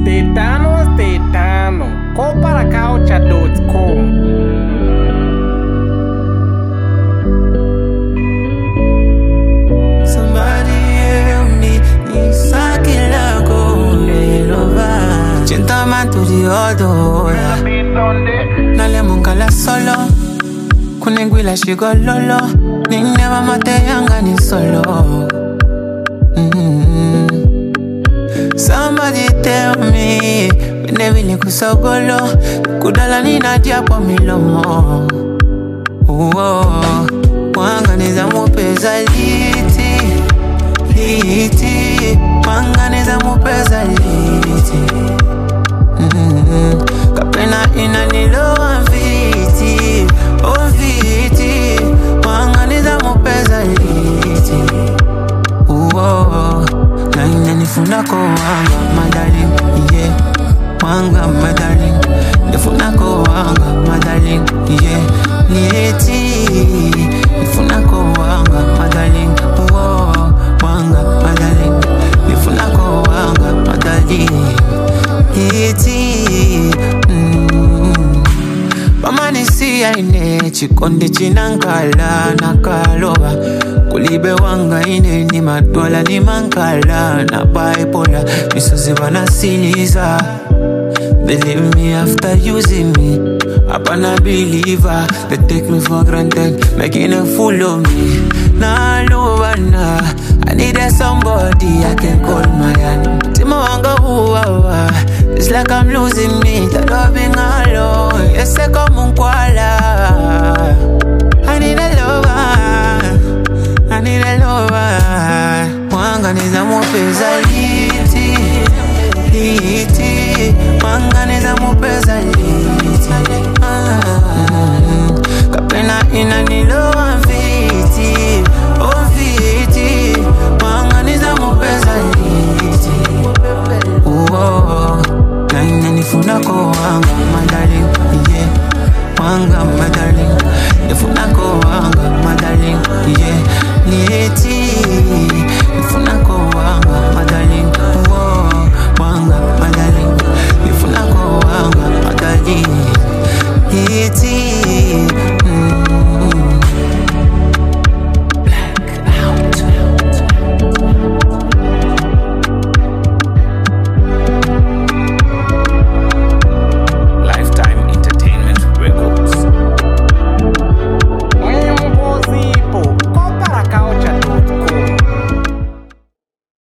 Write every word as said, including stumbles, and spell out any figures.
Tetano, tetano. Coparacaucha dot com. To the other, Nale mungala solo, kunengwila shigo lolo, ni never mate yanga ni solo. Mm-hmm. Somebody tell me, benevili kusogolo, kudala ni nadia kwa milomo. Uo, wanga niza mupeza liti, liti, wanga niza mupeza liti. Mm-hmm. Kapena ina nilo anviti, oviti, wanganiza mupeza liti. Uo, na ina nifunako wanga madali, yeah. Wanga madali, nifunako wanga madali, yeah. Liti, nifunako wanga madali, uo, wanga madali, nifunako wanga madali. Iti, mm. Pamanisi ya ine, chikondi chinankala na kaloba. Kulibe wanga ine ni matwala ni mankala na bipolar. Misozi wanasiliza. Believe me after using me. Apana believer, they take me for granted, making a fool of me. Nah, no one, nah. I needed somebody I can call my own. Timo wanga who